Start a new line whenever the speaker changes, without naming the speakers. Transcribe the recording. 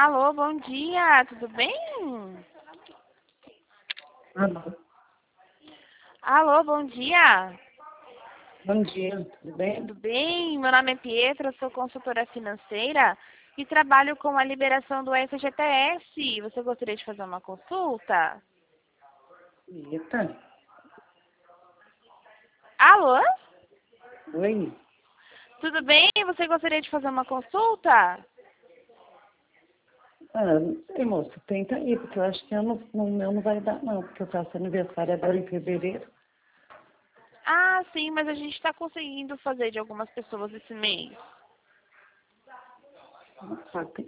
Alô, bom dia, tudo bem?
Alô.
Alô, bom dia.
Bom dia, tudo bem?
Tudo bem? Meu nome é Pietra, sou consultora financeira e trabalho com a liberação do FGTS. Você gostaria de fazer uma consulta?
Eita,
Alô?
oi.
Tudo bem? Você gostaria de fazer uma consulta?
Não sei, moça, tenta aí, porque eu acho que o meu não vai dar, não, porque eu faço aniversário agora em fevereiro.
Ah, sim, mas a gente está conseguindo fazer de algumas pessoas esse mês.
Só tem